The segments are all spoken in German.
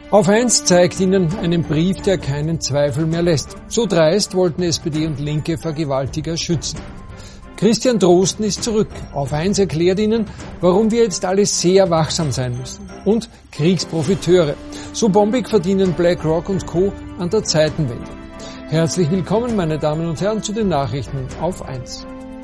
Auf 1 zeigt Ihnen einen Brief, der keinen Zweifel mehr lässt. So dreist wollten SPD und Linke Vergewaltiger schützen. Christian Drosten ist zurück. Auf 1 erklärt Ihnen, warum wir jetzt alle sehr wachsam sein müssen. Und Kriegsprofiteure. So bombig verdienen BlackRock und Co. an der Zeitenwende. Herzlich willkommen, meine Damen und Herren, zu den Nachrichten auf 1.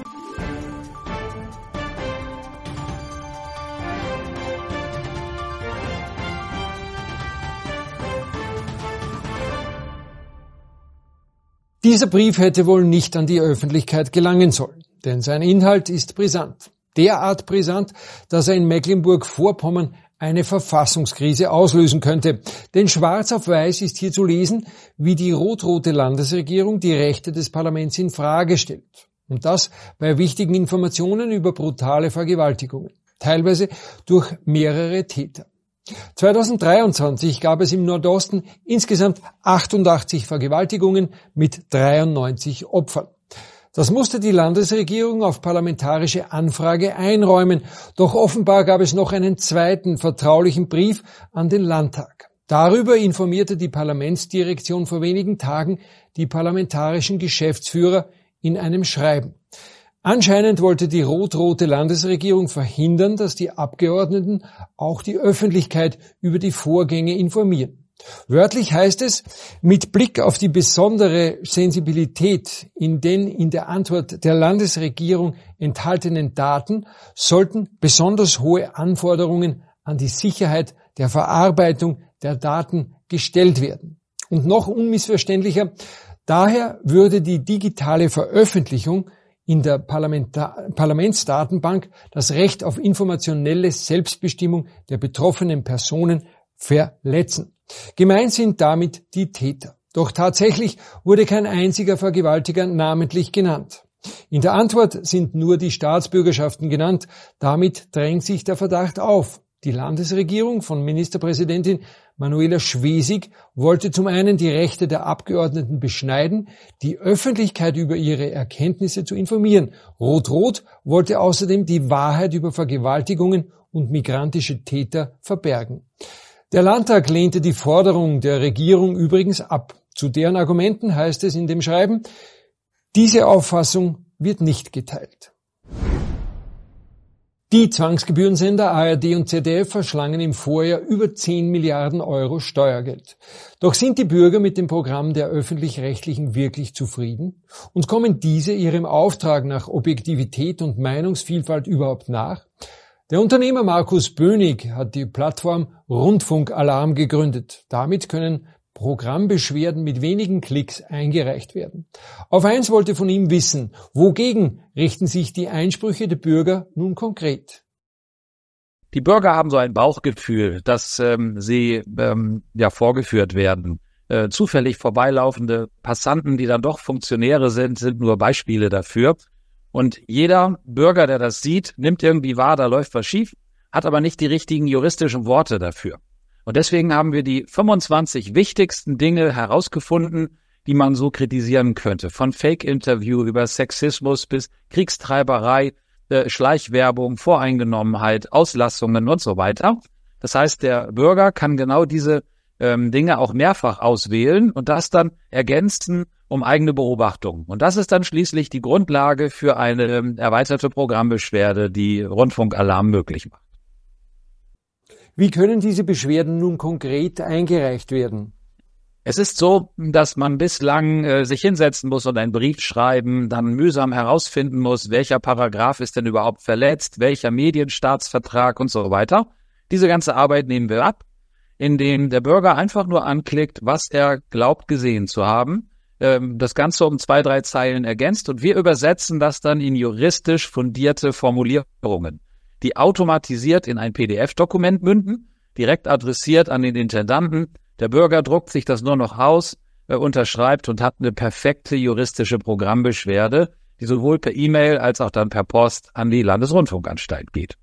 Dieser Brief hätte wohl nicht an die Öffentlichkeit gelangen sollen, denn sein Inhalt ist brisant. Derart brisant, dass er in Mecklenburg-Vorpommern eine Verfassungskrise auslösen könnte. Denn schwarz auf weiß ist hier zu lesen, wie die rot-rote Landesregierung die Rechte des Parlaments in Frage stellt. Und das bei wichtigen Informationen über brutale Vergewaltigungen, teilweise durch mehrere Täter. 2023 gab es im Nordosten insgesamt 88 Vergewaltigungen mit 93 Opfern. Das musste die Landesregierung auf parlamentarische Anfrage einräumen, doch offenbar gab es noch einen zweiten vertraulichen Brief an den Landtag. Darüber informierte die Parlamentsdirektion vor wenigen Tagen die parlamentarischen Geschäftsführer in einem Schreiben. Anscheinend wollte die rot-rote Landesregierung verhindern, dass die Abgeordneten auch die Öffentlichkeit über die Vorgänge informieren. Wörtlich heißt es, mit Blick auf die besondere Sensibilität in den in der Antwort der Landesregierung enthaltenen Daten sollten besonders hohe Anforderungen an die Sicherheit der Verarbeitung der Daten gestellt werden. Und noch unmissverständlicher, daher würde die digitale Veröffentlichung in der Parlamentsdatenbank das Recht auf informationelle Selbstbestimmung der betroffenen Personen verletzen. Gemeint sind damit die Täter. Doch tatsächlich wurde kein einziger Vergewaltiger namentlich genannt. In der Antwort sind nur die Staatsbürgerschaften genannt. Damit drängt sich der Verdacht auf. Die Landesregierung von Ministerpräsidentin Manuela Schwesig wollte zum einen die Rechte der Abgeordneten beschneiden, die Öffentlichkeit über ihre Erkenntnisse zu informieren. Rot-Rot wollte außerdem die Wahrheit über Vergewaltigungen und migrantische Täter verbergen. Der Landtag lehnte die Forderung der Regierung übrigens ab. Zu deren Argumenten heißt es in dem Schreiben, diese Auffassung wird nicht geteilt. Die Zwangsgebührensender ARD und ZDF verschlangen im Vorjahr über 10 Milliarden Euro Steuergeld. Doch sind die Bürger mit dem Programm der Öffentlich-Rechtlichen wirklich zufrieden? Und kommen diese ihrem Auftrag nach Objektivität und Meinungsvielfalt überhaupt nach? Der Unternehmer Markus Bönig hat die Plattform Rundfunkalarm gegründet. Damit können Programmbeschwerden mit wenigen Klicks eingereicht werden. Auf 1 wollte von ihm wissen, wogegen richten sich die Einsprüche der Bürger nun konkret? Die Bürger haben so ein Bauchgefühl, dass sie vorgeführt werden. Zufällig vorbeilaufende Passanten, die dann doch Funktionäre sind nur Beispiele dafür. Und jeder Bürger, der das sieht, nimmt irgendwie wahr, da läuft was schief, hat aber nicht die richtigen juristischen Worte dafür. Und deswegen haben wir die 25 wichtigsten Dinge herausgefunden, die man so kritisieren könnte. Von Fake-Interview über Sexismus bis Kriegstreiberei, Schleichwerbung, Voreingenommenheit, Auslassungen und so weiter. Das heißt, der Bürger kann genau diese Dinge auch mehrfach auswählen und das dann ergänzen um eigene Beobachtungen. Und das ist dann schließlich die Grundlage für eine erweiterte Programmbeschwerde, die Rundfunkalarm möglich macht. Wie können diese Beschwerden nun konkret eingereicht werden? Es ist so, dass man bislang sich hinsetzen muss und einen Brief schreiben, dann mühsam herausfinden muss, welcher Paragraph ist denn überhaupt verletzt, welcher Medienstaatsvertrag und so weiter. Diese ganze Arbeit nehmen wir ab, indem der Bürger einfach nur anklickt, was er glaubt gesehen zu haben, das Ganze um 2, 3 Zeilen ergänzt und wir übersetzen das dann in juristisch fundierte Formulierungen, die automatisiert in ein PDF-Dokument münden, direkt adressiert an den Intendanten. Der Bürger druckt sich das nur noch aus, unterschreibt und hat eine perfekte juristische Programmbeschwerde, die sowohl per E-Mail als auch dann per Post an die Landesrundfunkanstalt geht.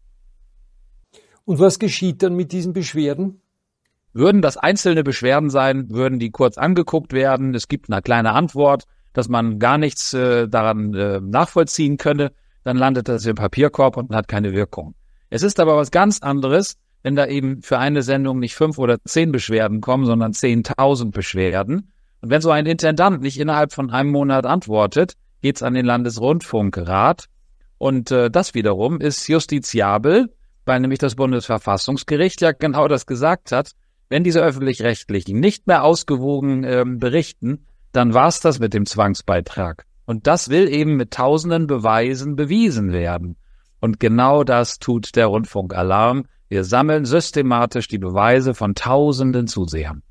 Und was geschieht dann mit diesen Beschwerden? Würden das einzelne Beschwerden sein, würden die kurz angeguckt werden. Es gibt eine kleine Antwort, dass man gar nichts daran nachvollziehen könne. Dann landet das im Papierkorb und hat keine Wirkung. Es ist aber was ganz anderes, wenn da eben für eine Sendung nicht 5 oder 10 Beschwerden kommen, sondern 10.000 Beschwerden. Und wenn so ein Intendant nicht innerhalb von einem Monat antwortet, geht's an den Landesrundfunkrat. Und das wiederum ist justiziabel, weil nämlich das Bundesverfassungsgericht ja genau das gesagt hat. Wenn diese Öffentlich-Rechtlichen nicht mehr ausgewogen berichten, dann war's das mit dem Zwangsbeitrag. Und das will eben mit tausenden Beweisen bewiesen werden. Und genau das tut der Rundfunkalarm. Wir sammeln systematisch die Beweise von tausenden Zusehern.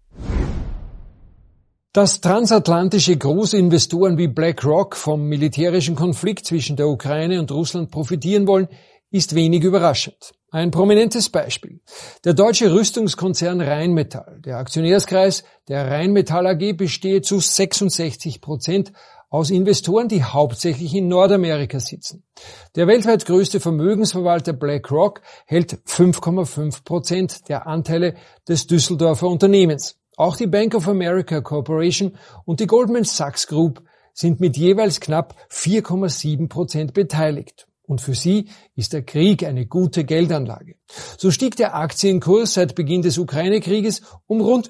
Dass transatlantische Großinvestoren wie BlackRock vom militärischen Konflikt zwischen der Ukraine und Russland profitieren wollen, ist wenig überraschend. Ein prominentes Beispiel. Der deutsche Rüstungskonzern Rheinmetall. Der Aktionärskreis der Rheinmetall AG bestehe zu 66% aus Investoren, die hauptsächlich in Nordamerika sitzen. Der weltweit größte Vermögensverwalter BlackRock hält 5,5% der Anteile des Düsseldorfer Unternehmens. Auch die Bank of America Corporation und die Goldman Sachs Group sind mit jeweils knapp 4,7% beteiligt. Und für sie ist der Krieg eine gute Geldanlage. So stieg der Aktienkurs seit Beginn des Ukraine-Krieges um rund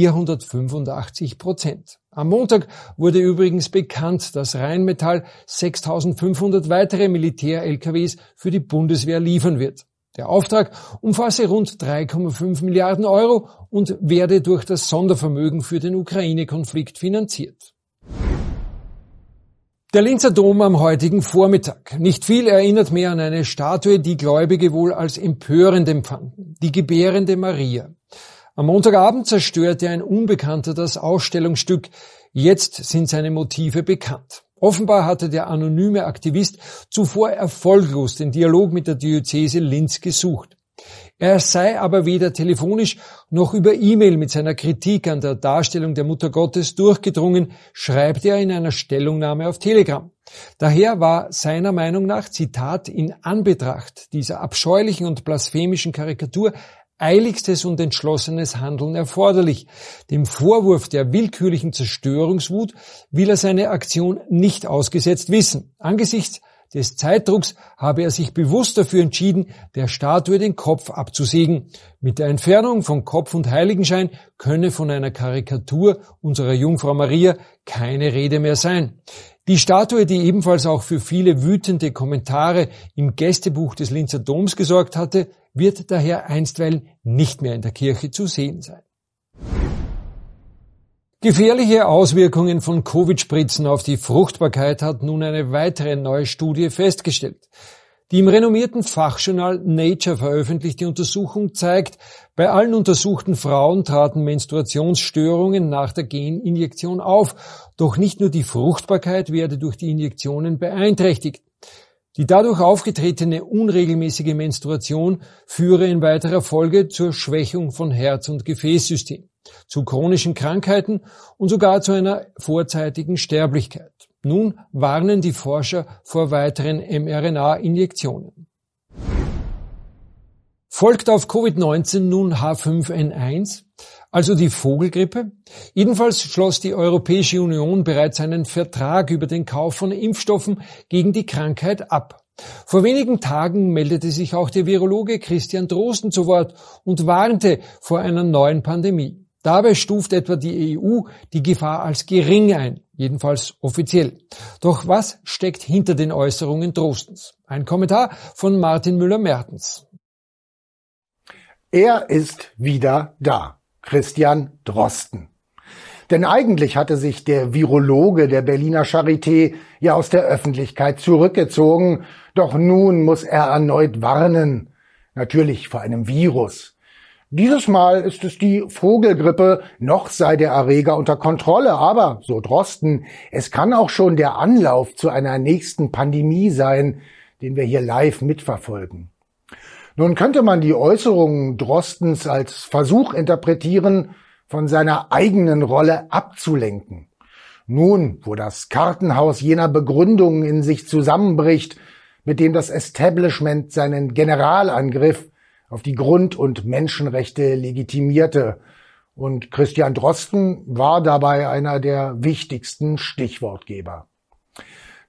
485%. Am Montag wurde übrigens bekannt, dass Rheinmetall 6.500 weitere Militär-LKWs für die Bundeswehr liefern wird. Der Auftrag umfasse rund 3,5 Milliarden Euro und werde durch das Sondervermögen für den Ukraine-Konflikt finanziert. Der Linzer Dom am heutigen Vormittag. Nicht viel erinnert mehr an eine Statue, die Gläubige wohl als empörend empfanden. Die gebärende Maria. Am Montagabend zerstörte ein Unbekannter das Ausstellungsstück. Jetzt sind seine Motive bekannt. Offenbar hatte der anonyme Aktivist zuvor erfolglos den Dialog mit der Diözese Linz gesucht. Er sei aber weder telefonisch noch über E-Mail mit seiner Kritik an der Darstellung der Mutter Gottes durchgedrungen, schreibt er in einer Stellungnahme auf Telegram. Daher war seiner Meinung nach, Zitat, in Anbetracht dieser abscheulichen und blasphemischen Karikatur eiligstes und entschlossenes Handeln erforderlich. Dem Vorwurf der willkürlichen Zerstörungswut will er seine Aktion nicht ausgesetzt wissen. Angesichts des Zeitdrucks habe er sich bewusst dafür entschieden, der Statue den Kopf abzusägen. Mit der Entfernung von Kopf und Heiligenschein könne von einer Karikatur unserer Jungfrau Maria keine Rede mehr sein. Die Statue, die ebenfalls auch für viele wütende Kommentare im Gästebuch des Linzer Doms gesorgt hatte, wird daher einstweilen nicht mehr in der Kirche zu sehen sein. Gefährliche Auswirkungen von Covid-Spritzen auf die Fruchtbarkeit hat nun eine weitere neue Studie festgestellt. Die im renommierten Fachjournal Nature veröffentlichte Untersuchung zeigt, bei allen untersuchten Frauen traten Menstruationsstörungen nach der Geninjektion auf, doch nicht nur die Fruchtbarkeit werde durch die Injektionen beeinträchtigt. Die dadurch aufgetretene unregelmäßige Menstruation führe in weiterer Folge zur Schwächung von Herz- und Gefäßsystem, zu chronischen Krankheiten und sogar zu einer vorzeitigen Sterblichkeit. Nun warnen die Forscher vor weiteren mRNA-Injektionen. Folgt auf Covid-19 nun H5N1, also die Vogelgrippe? Jedenfalls schloss die Europäische Union bereits einen Vertrag über den Kauf von Impfstoffen gegen die Krankheit ab. Vor wenigen Tagen meldete sich auch der Virologe Christian Drosten zu Wort und warnte vor einer neuen Pandemie. Dabei stuft etwa die EU die Gefahr als gering ein, jedenfalls offiziell. Doch was steckt hinter den Äußerungen Drostens? Ein Kommentar von Martin Müller-Mertens. Er ist wieder da, Christian Drosten. Denn eigentlich hatte sich der Virologe der Berliner Charité ja aus der Öffentlichkeit zurückgezogen. Doch nun muss er erneut warnen. Natürlich vor einem Virus. Dieses Mal ist es die Vogelgrippe, noch sei der Erreger unter Kontrolle, aber, so Drosten, es kann auch schon der Anlauf zu einer nächsten Pandemie sein, den wir hier live mitverfolgen. Nun könnte man die Äußerungen Drostens als Versuch interpretieren, von seiner eigenen Rolle abzulenken. Nun, wo das Kartenhaus jener Begründungen in sich zusammenbricht, mit dem das Establishment seinen Generalangriff auf die Grund- und Menschenrechte legitimierte. Und Christian Drosten war dabei einer der wichtigsten Stichwortgeber.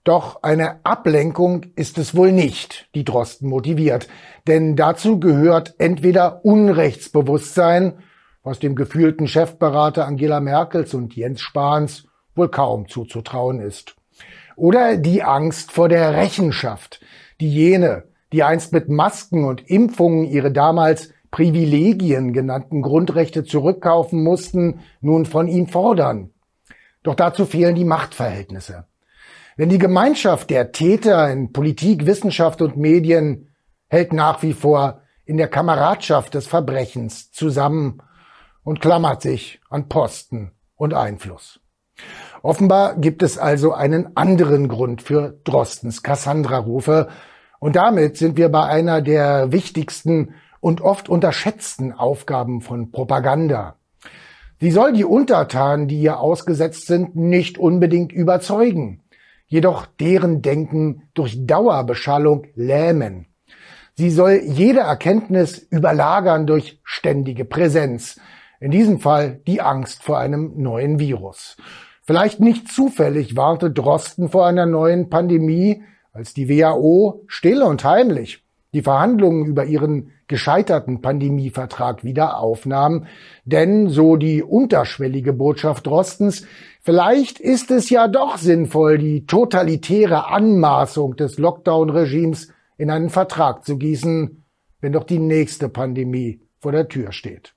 Doch eine Ablenkung ist es wohl nicht, die Drosten motiviert. Denn dazu gehört entweder Unrechtsbewusstsein, was dem gefühlten Chefberater Angela Merkels und Jens Spahns wohl kaum zuzutrauen ist. Oder die Angst vor der Rechenschaft, die jene, die einst mit Masken und Impfungen ihre damals Privilegien genannten Grundrechte zurückkaufen mussten, nun von ihm fordern. Doch dazu fehlen die Machtverhältnisse. Denn die Gemeinschaft der Täter in Politik, Wissenschaft und Medien hält nach wie vor in der Kameradschaft des Verbrechens zusammen und klammert sich an Posten und Einfluss. Offenbar gibt es also einen anderen Grund für Drostens Cassandra-Rufe. Und damit sind wir bei einer der wichtigsten und oft unterschätzten Aufgaben von Propaganda. Sie soll die Untertanen, die ihr ausgesetzt sind, nicht unbedingt überzeugen, jedoch deren Denken durch Dauerbeschallung lähmen. Sie soll jede Erkenntnis überlagern durch ständige Präsenz, in diesem Fall die Angst vor einem neuen Virus. Vielleicht nicht zufällig warnte Drosten vor einer neuen Pandemie, als die WHO still und heimlich die Verhandlungen über ihren gescheiterten Pandemievertrag wieder aufnahm. Denn, so die unterschwellige Botschaft Drostens, vielleicht ist es ja doch sinnvoll, die totalitäre Anmaßung des Lockdown-Regimes in einen Vertrag zu gießen, wenn doch die nächste Pandemie vor der Tür steht.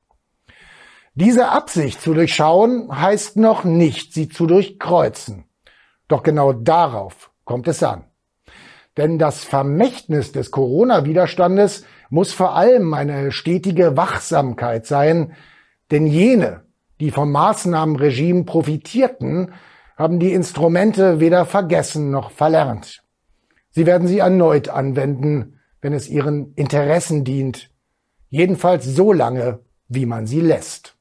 Diese Absicht zu durchschauen heißt noch nicht, sie zu durchkreuzen. Doch genau darauf kommt es an. Denn das Vermächtnis des Corona-Widerstandes muss vor allem eine stetige Wachsamkeit sein, denn jene, die vom Maßnahmenregime profitierten, haben die Instrumente weder vergessen noch verlernt. Sie werden sie erneut anwenden, wenn es ihren Interessen dient, jedenfalls so lange, wie man sie lässt.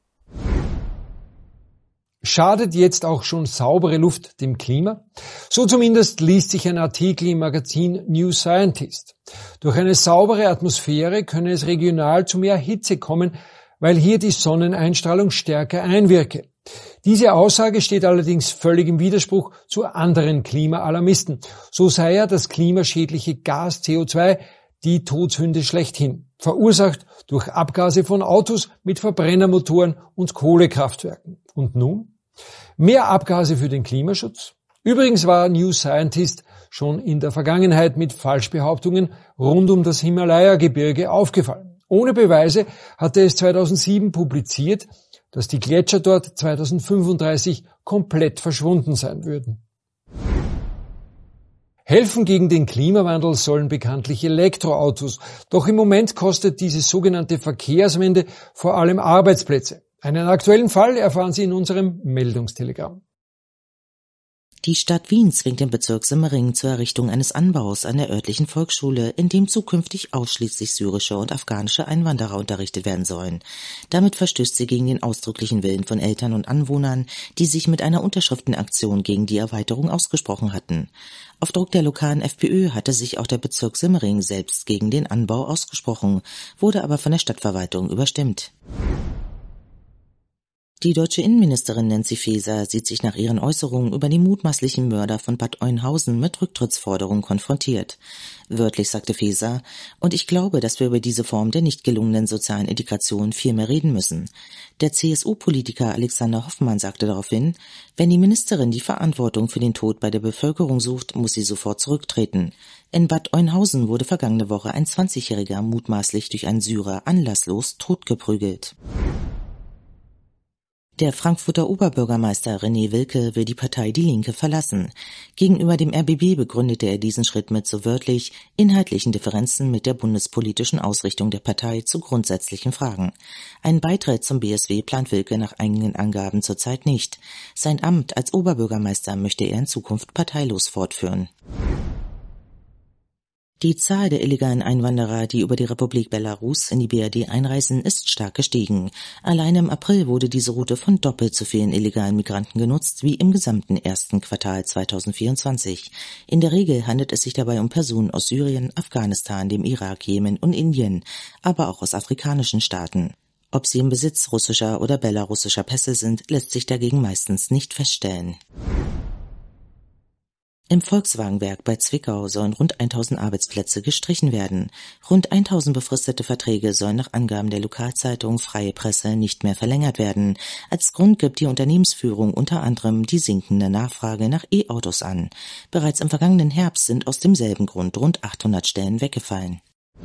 Schadet jetzt auch schon saubere Luft dem Klima? So zumindest liest sich ein Artikel im Magazin New Scientist. Durch eine saubere Atmosphäre könne es regional zu mehr Hitze kommen, weil hier die Sonneneinstrahlung stärker einwirke. Diese Aussage steht allerdings völlig im Widerspruch zu anderen Klimaalarmisten. So sei ja das klimaschädliche Gas CO2 die Todsünde schlechthin, verursacht durch Abgase von Autos mit Verbrennermotoren und Kohlekraftwerken. Und nun? Mehr Abgase für den Klimaschutz? Übrigens war New Scientist schon in der Vergangenheit mit Falschbehauptungen rund um das Himalaya-Gebirge aufgefallen. Ohne Beweise hatte es 2007 publiziert, dass die Gletscher dort 2035 komplett verschwunden sein würden. Helfen gegen den Klimawandel sollen bekanntlich Elektroautos. Doch im Moment kostet diese sogenannte Verkehrswende vor allem Arbeitsplätze. Einen aktuellen Fall erfahren Sie in unserem Meldungstelegramm. Die Stadt Wien zwingt den Bezirk Simmering zur Errichtung eines Anbaus an der örtlichen Volksschule, in dem zukünftig ausschließlich syrische und afghanische Einwanderer unterrichtet werden sollen. Damit verstößt sie gegen den ausdrücklichen Willen von Eltern und Anwohnern, die sich mit einer Unterschriftenaktion gegen die Erweiterung ausgesprochen hatten. Auf Druck der lokalen FPÖ hatte sich auch der Bezirk Simmering selbst gegen den Anbau ausgesprochen, wurde aber von der Stadtverwaltung überstimmt. Die deutsche Innenministerin Nancy Faeser sieht sich nach ihren Äußerungen über den mutmaßlichen Mörder von Bad Oeynhausen mit Rücktrittsforderungen konfrontiert. Wörtlich sagte Faeser: „Und ich glaube, dass wir über diese Form der nicht gelungenen sozialen Integration viel mehr reden müssen." Der CSU-Politiker Alexander Hoffmann sagte daraufhin: „Wenn die Ministerin die Verantwortung für den Tod bei der Bevölkerung sucht, muss sie sofort zurücktreten." In Bad Oeynhausen wurde vergangene Woche ein 20-Jähriger mutmaßlich durch einen Syrer anlasslos totgeprügelt. Der Frankfurter Oberbürgermeister René Wilke will die Partei Die Linke verlassen. Gegenüber dem RBB begründete er diesen Schritt mit, so wörtlich, inhaltlichen Differenzen mit der bundespolitischen Ausrichtung der Partei zu grundsätzlichen Fragen. Einen Beitritt zum BSW plant Wilke nach eigenen Angaben zurzeit nicht. Sein Amt als Oberbürgermeister möchte er in Zukunft parteilos fortführen. Die Zahl der illegalen Einwanderer, die über die Republik Belarus in die BRD einreisen, ist stark gestiegen. Allein im April wurde diese Route von doppelt so vielen illegalen Migranten genutzt wie im gesamten ersten Quartal 2024. In der Regel handelt es sich dabei um Personen aus Syrien, Afghanistan, dem Irak, Jemen und Indien, aber auch aus afrikanischen Staaten. Ob sie im Besitz russischer oder belarussischer Pässe sind, lässt sich dagegen meistens nicht feststellen. Im Volkswagenwerk bei Zwickau sollen rund 1000 Arbeitsplätze gestrichen werden. Rund 1000 befristete Verträge sollen nach Angaben der Lokalzeitung Freie Presse nicht mehr verlängert werden. Als Grund gibt die Unternehmensführung unter anderem die sinkende Nachfrage nach E-Autos an. Bereits im vergangenen Herbst sind aus demselben Grund rund 800 Stellen weggefallen.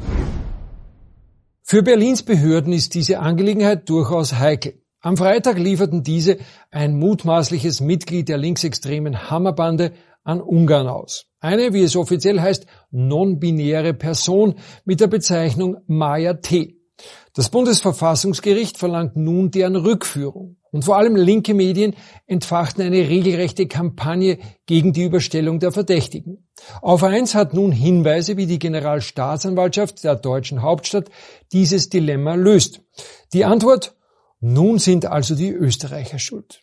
Für Berlins Behörden ist diese Angelegenheit durchaus heikel. Am Freitag lieferten diese ein mutmaßliches Mitglied der linksextremen Hammerbande an Ungarn aus. Eine, wie es offiziell heißt, non-binäre Person mit der Bezeichnung Maja T. Das Bundesverfassungsgericht verlangt nun deren Rückführung. Und vor allem linke Medien entfachten eine regelrechte Kampagne gegen die Überstellung der Verdächtigen. Auf eins hat nun Hinweise wie die Generalstaatsanwaltschaft der deutschen Hauptstadt dieses Dilemma löst. Die Antwort: Nun sind also die Österreicher schuld.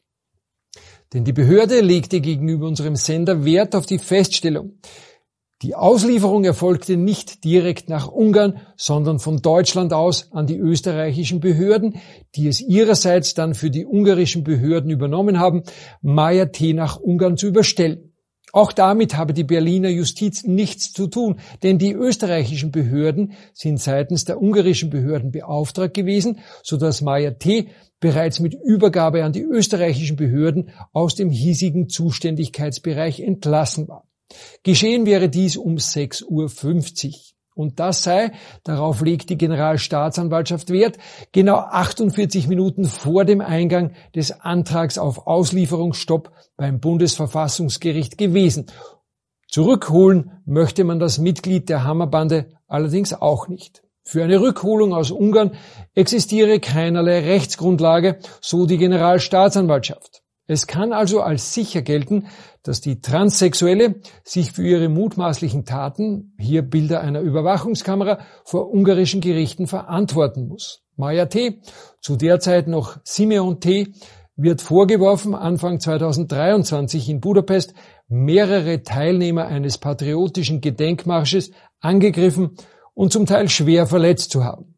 Denn die Behörde legte gegenüber unserem Sender Wert auf die Feststellung: Die Auslieferung erfolgte nicht direkt nach Ungarn, sondern von Deutschland aus an die österreichischen Behörden, die es ihrerseits dann für die ungarischen Behörden übernommen haben, Maja T. nach Ungarn zu überstellen. Auch damit habe die Berliner Justiz nichts zu tun, denn die österreichischen Behörden sind seitens der ungarischen Behörden beauftragt gewesen, sodass Maja T. bereits mit Übergabe an die österreichischen Behörden aus dem hiesigen Zuständigkeitsbereich entlassen war. Geschehen wäre dies um 6:50 Uhr. Und das sei, darauf legt die Generalstaatsanwaltschaft Wert, genau 48 Minuten vor dem Eingang des Antrags auf Auslieferungsstopp beim Bundesverfassungsgericht gewesen. Zurückholen möchte man das Mitglied der Hammerbande allerdings auch nicht. Für eine Rückholung aus Ungarn existiere keinerlei Rechtsgrundlage, so die Generalstaatsanwaltschaft. Es kann also als sicher gelten, dass die Transsexuelle sich für ihre mutmaßlichen Taten, hier Bilder einer Überwachungskamera, vor ungarischen Gerichten verantworten muss. Maja T., zu der Zeit noch Simeon T., wird vorgeworfen, Anfang 2023 in Budapest mehrere Teilnehmer eines patriotischen Gedenkmarsches angegriffen und zum Teil schwer verletzt zu haben.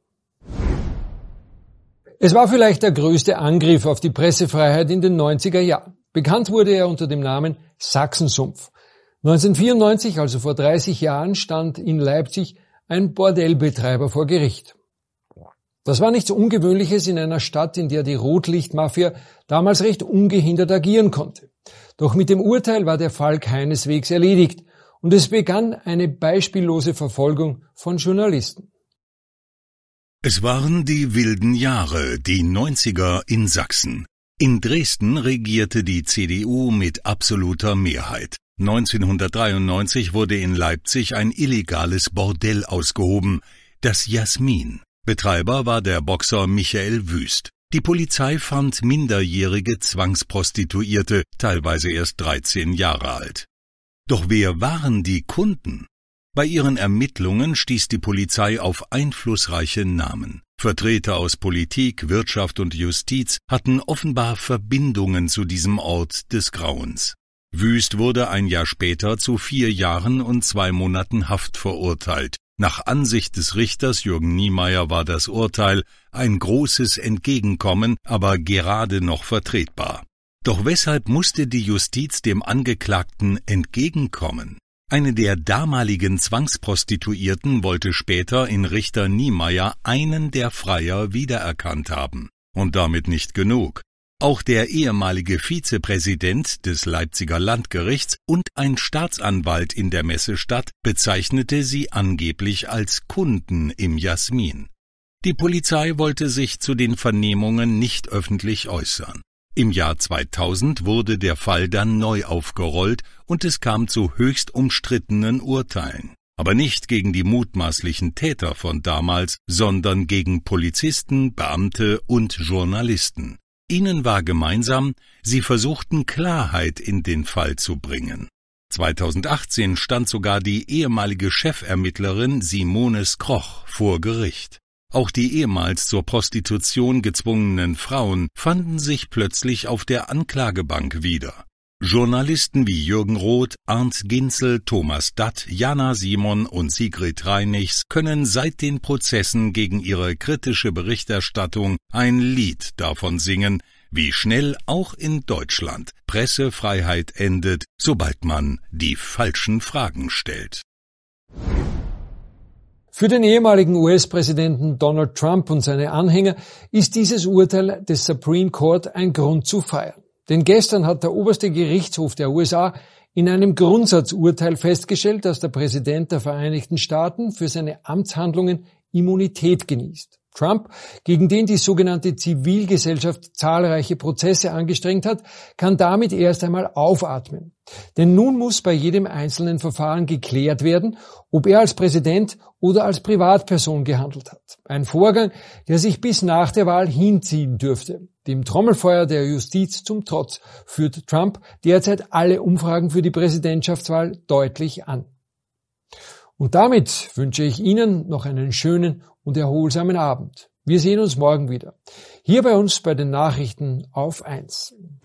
Es war vielleicht der größte Angriff auf die Pressefreiheit in den 90er Jahren. Bekannt wurde er unter dem Namen Sachsensumpf. 1994, also vor 30 Jahren, stand in Leipzig ein Bordellbetreiber vor Gericht. Das war nichts Ungewöhnliches in einer Stadt, in der die Rotlichtmafia damals recht ungehindert agieren konnte. Doch mit dem Urteil war der Fall keineswegs erledigt und es begann eine beispiellose Verfolgung von Journalisten. Es waren die wilden Jahre, die 90er in Sachsen. In Dresden regierte die CDU mit absoluter Mehrheit. 1993 wurde in Leipzig ein illegales Bordell ausgehoben, das Jasmin. Betreiber war der Boxer Michael Wüst. Die Polizei fand minderjährige Zwangsprostituierte, teilweise erst 13 Jahre alt. Doch wer waren die Kunden? Bei ihren Ermittlungen stieß die Polizei auf einflussreiche Namen. Vertreter aus Politik, Wirtschaft und Justiz hatten offenbar Verbindungen zu diesem Ort des Grauens. Wüst wurde ein Jahr später zu 4 Jahren und 2 Monaten Haft verurteilt. Nach Ansicht des Richters Jürgen Niemeyer war das Urteil ein großes Entgegenkommen, aber gerade noch vertretbar. Doch weshalb musste die Justiz dem Angeklagten entgegenkommen? Eine der damaligen Zwangsprostituierten wollte später in Richter Niemeyer einen der Freier wiedererkannt haben. Und damit nicht genug. Auch der ehemalige Vizepräsident des Leipziger Landgerichts und ein Staatsanwalt in der Messestadt bezeichnete sie angeblich als Kunden im Jasmin. Die Polizei wollte sich zu den Vernehmungen nicht öffentlich äußern. Im Jahr 2000 wurde der Fall dann neu aufgerollt und es kam zu höchst umstrittenen Urteilen. Aber nicht gegen die mutmaßlichen Täter von damals, sondern gegen Polizisten, Beamte und Journalisten. Ihnen war gemeinsam, sie versuchten Klarheit in den Fall zu bringen. 2018 stand sogar die ehemalige Chefermittlerin Simone Skroch vor Gericht. Auch die ehemals zur Prostitution gezwungenen Frauen fanden sich plötzlich auf der Anklagebank wieder. Journalisten wie Jürgen Roth, Arndt Ginzel, Thomas Datt, Jana Simon und Sigrid Reinichs können seit den Prozessen gegen ihre kritische Berichterstattung ein Lied davon singen, Wie schnell auch in Deutschland Pressefreiheit endet, sobald man die falschen Fragen stellt. Für den ehemaligen US-Präsidenten Donald Trump und seine Anhänger ist dieses Urteil des Supreme Court ein Grund zu feiern. Denn gestern hat der oberste Gerichtshof der USA in einem Grundsatzurteil festgestellt, dass der Präsident der Vereinigten Staaten für seine Amtshandlungen Immunität genießt. Trump, gegen den die sogenannte Zivilgesellschaft zahlreiche Prozesse angestrengt hat, kann damit erst einmal aufatmen. Denn nun muss bei jedem einzelnen Verfahren geklärt werden, ob er als Präsident oder als Privatperson gehandelt hat. Ein Vorgang, der sich bis nach der Wahl hinziehen dürfte. Dem Trommelfeuer der Justiz zum Trotz führt Trump derzeit alle Umfragen für die Präsidentschaftswahl deutlich an. Und damit wünsche ich Ihnen noch einen schönen und erholsamen Abend. Wir sehen uns morgen wieder. Hier bei uns bei den Nachrichten auf 1.